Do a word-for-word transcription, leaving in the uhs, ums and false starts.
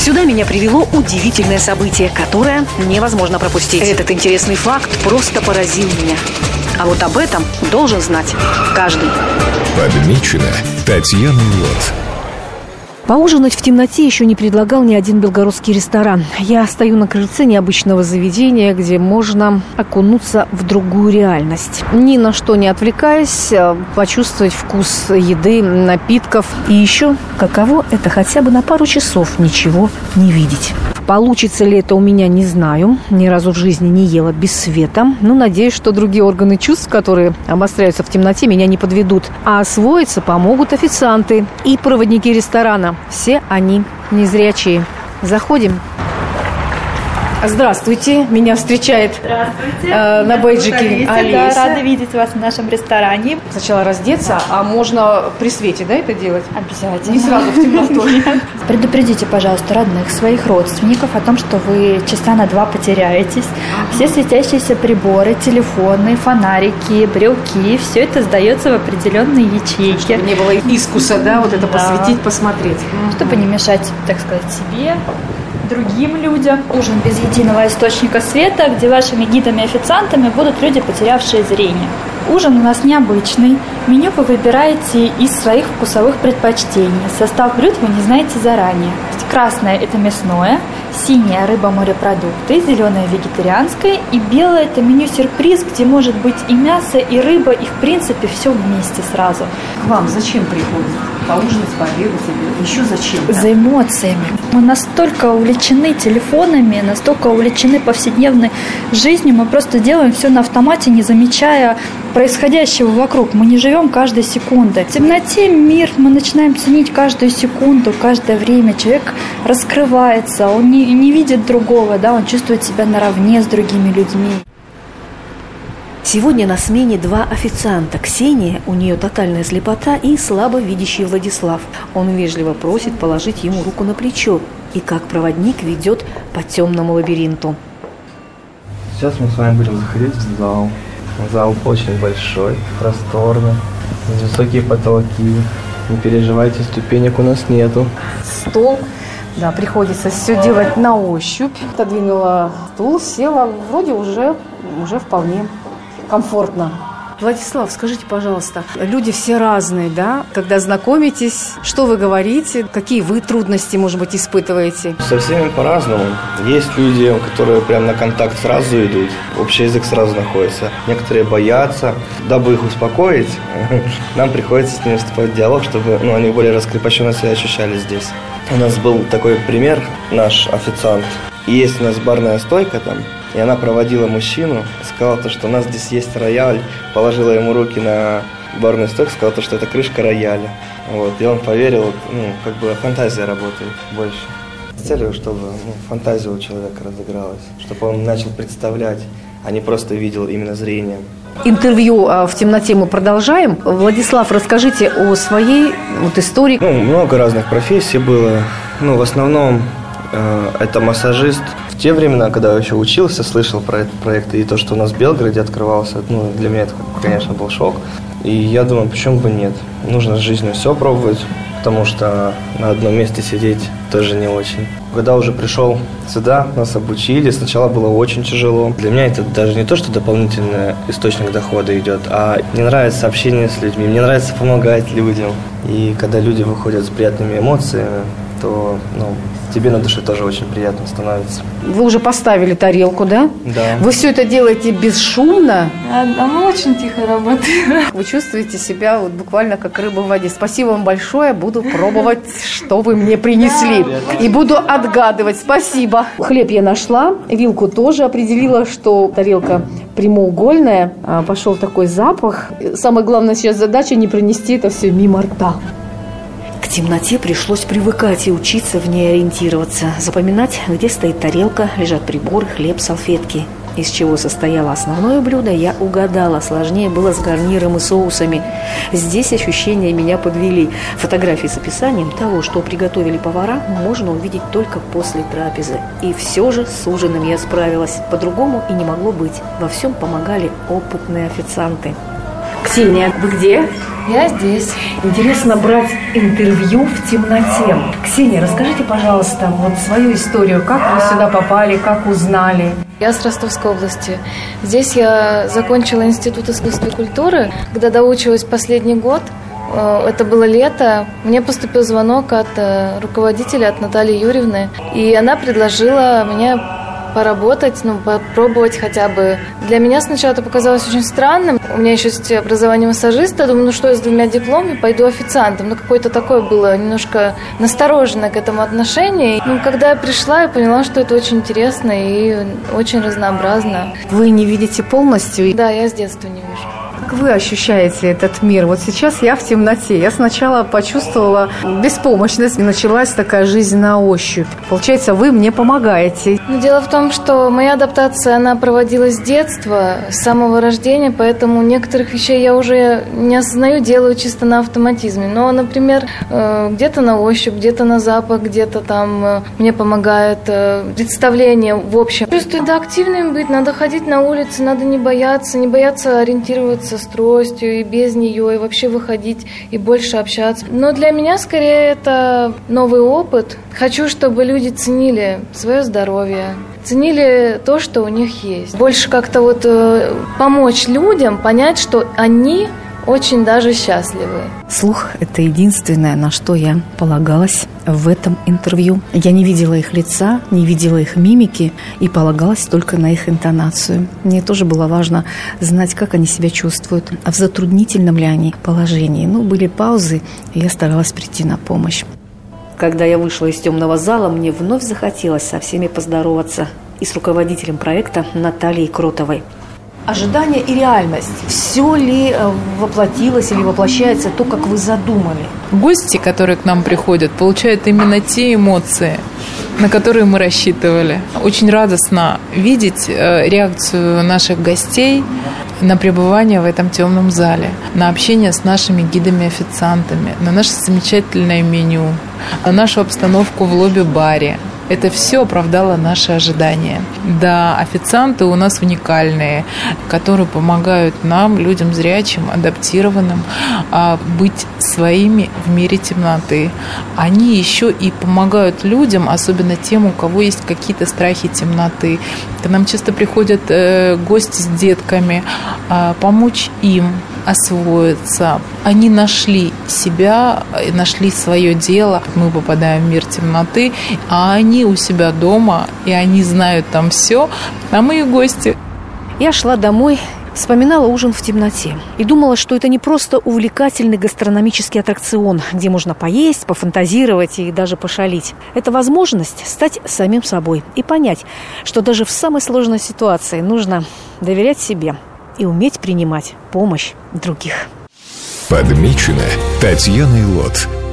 Сюда меня привело удивительное событие, которое невозможно пропустить. Этот интересный факт просто поразил меня. А вот об этом должен знать каждый. Подмечено Татьяной Лот. Поужинать в темноте еще не предлагал ни один белгородский ресторан. Я стою на крыльце необычного заведения, где можно окунуться в другую реальность. Ни на что не отвлекаясь, почувствовать вкус еды, напитков. И еще, каково это хотя бы на пару часов ничего не видеть. Получится ли это у меня, не знаю. Ни разу в жизни не ела без света. Но надеюсь, что другие органы чувств, которые обостряются в темноте, меня не подведут. А освоиться помогут официанты и проводники ресторана. Все они незрячие. Заходим. Здравствуйте, меня встречает Здравствуйте. Э, на бейджике Олеся. Да, рада видеть вас в нашем ресторане. Сначала раздеться, а можно при свете, да, это делать? Обязательно. Не сразу в темноту. Предупредите, пожалуйста, родных, своих родственников о том, что вы часа на два потеряетесь. Ага. Все светящиеся приборы, телефоны, фонарики, брелки, все это сдается в определенные ячейки. Чтобы не было искуса, да, вот это да. посветить, посмотреть. Чтобы не мешать, так сказать, себе, другим людям. Ужин без единого источника света, где вашими гидами-официантами будут люди, потерявшие зрение. Ужин у нас необычный. Меню вы выбираете из своих вкусовых предпочтений. Состав блюд вы не знаете заранее. Красное – это мясное, синяя – рыба, морепродукты, зеленое – вегетарианское, и белое – это меню-сюрприз, где может быть и мясо, и рыба, и в принципе все вместе сразу. К вам зачем приходят? Поужинать, пообедать или еще зачем? За эмоциями. Мы настолько увлечены телефонами, настолько увлечены повседневной жизнью, мы просто делаем все на автомате, не замечая происходящего вокруг. Мы не живем каждой секундой. В темноте мир, мы начинаем ценить каждую секунду, каждое время. Человек раскрывается, он не, не видит другого, да, он чувствует себя наравне с другими людьми. Сегодня на смене два официанта. Ксения, у нее тотальная слепота, и слабо видящий Владислав. Он вежливо просит положить ему руку на плечо и как проводник ведет по темному лабиринту. Сейчас мы с вами будем заходить в зал. Зал очень большой, просторный, высокие потолки. Не переживайте, ступенек у нас нету. Стол. Да, приходится все делать на ощупь. Отодвинула стул, села, вроде уже, уже вполне комфортно. Владислав, скажите, пожалуйста, люди все разные, да? Когда знакомитесь, что вы говорите, какие вы трудности, может быть, испытываете? Со всеми по-разному. Есть люди, которые прям на контакт сразу идут, общий язык сразу находится. Некоторые боятся. Дабы их успокоить, нам приходится с ними вступать в диалог, чтобы ну, они более раскрепощенно себя ощущали здесь. У нас был такой пример, наш официант. И есть у нас барная стойка там, и она проводила мужчину, сказала, то, что у нас здесь есть рояль, положила ему руки на барную стойку, сказала, то, что это крышка рояля. Вот, и он поверил, ну, как бы фантазия работает больше. С целью, чтобы ну, фантазия у человека разыгралась, чтобы он начал представлять, а не просто видел именно зрением. Интервью в темноте мы продолжаем. Владислав, расскажите о своей вот истории. Ну, много разных профессий было. Ну, в основном э, это массажист. В те времена, когда я еще учился, слышал про этот проект, и то, что у нас в Белгороде открывался, ну, для меня это, конечно, был шок. И я думаю, почему бы нет? Нужно в жизни все пробовать, потому что на одном месте сидеть тоже не очень. Когда уже пришел сюда, нас обучили, сначала было очень тяжело. Для меня это даже не то, что дополнительный источник дохода идет, а мне нравится общение с людьми, мне нравится помогать людям. И когда люди выходят с приятными эмоциями, то ну, тебе на душе тоже очень приятно становится. Вы уже поставили тарелку, да? Да. Вы все это делаете бесшумно? А, а мы очень тихо работаем. Вы чувствуете себя вот буквально как рыба в воде. Спасибо вам большое. Буду пробовать, что вы мне принесли. И буду отгадывать. Спасибо. Хлеб я нашла. Вилку тоже определила, что тарелка прямоугольная. Пошел такой запах. Самая главная сейчас задача не принести это все мимо рта. К темноте пришлось привыкать и учиться в ней ориентироваться. Запоминать, где стоит тарелка, лежат приборы, хлеб, салфетки. Из чего состояло основное блюдо, я угадала. Сложнее было с гарниром и соусами. Здесь ощущения меня подвели. Фотографии с описанием того, что приготовили повара, можно увидеть только после трапезы. И все же с ужином я справилась. По-другому и не могло быть. Во всем помогали опытные официанты. Ксения, вы где? Я здесь. Интересно брать интервью в темноте. Ксения, расскажите, пожалуйста, вот свою историю. Как вы сюда попали, как узнали? Я с Ростовской области. Здесь я закончила Институт искусства и культуры, когда доучилась последний год. Это было лето. Мне поступил звонок от руководителя, от Натальи Юрьевны. И она предложила мне поработать, ну, попробовать хотя бы. Для меня сначала это показалось очень странным. У меня еще есть образование массажиста. Думаю, ну что я с двумя дипломами пойду официантом. Ну, какое-то такое было немножко настороженное к этому отношение. Ну, когда я пришла, я поняла, что это очень интересно и очень разнообразно. Вы не видите полностью? Да, я с детства не вижу. Как вы ощущаете этот мир? Вот сейчас я в темноте. Я сначала почувствовала беспомощность, и началась такая жизнь на ощупь. Получается, вы мне помогаете. Но дело в том, что моя адаптация, она проводилась с детства, с самого рождения, поэтому некоторых вещей я уже не осознаю, делаю чисто на автоматизме. Но, например, где-то на ощупь, где-то на запах, где-то там мне помогает представление в общем. Чувствую, да, активным быть, надо ходить на улице, надо не бояться, не бояться ориентироваться с тростью и без нее, и вообще выходить и больше общаться. Но для меня скорее это новый опыт. Хочу, чтобы люди ценили свое здоровье, ценили то, что у них есть. Больше как-то вот э, помочь людям понять, что они очень даже счастливы. Слух – это единственное, на что я полагалась в этом интервью. Я не видела их лица, не видела их мимики и полагалась только на их интонацию. Мне тоже было важно знать, как они себя чувствуют, а в затруднительном ли они положении. Ну, были паузы, и я старалась прийти на помощь. Когда я вышла из темного зала, мне вновь захотелось со всеми поздороваться и с руководителем проекта Натальей Кротовой. Ожидание и реальность. Все ли воплотилось или воплощается то, как вы задумали? Гости, которые к нам приходят, получают именно те эмоции, на которые мы рассчитывали. Очень радостно видеть реакцию наших гостей на пребывание в этом темном зале, на общение с нашими гидами-официантами, на наше замечательное меню, на нашу обстановку в лобби-баре. Это все оправдало наши ожидания. Да, официанты у нас уникальные, которые помогают нам, людям зрячим, адаптированным, быть своими в мире темноты. Они еще и помогают людям, особенно тем, у кого есть какие-то страхи темноты. К нам часто приходят гости с детками, помочь им освоиться. Они нашли себя, нашли свое дело. Мы попадаем в мир темноты, а они у себя дома, и они знают там все, а мы их гости. Я шла домой, вспоминала ужин в темноте и думала, что это не просто увлекательный гастрономический аттракцион, где можно поесть, пофантазировать и даже пошалить. Это возможность стать самим собой и понять, что даже в самой сложной ситуации нужно доверять себе и уметь принимать помощь других. Подмечено Татьяной Лот.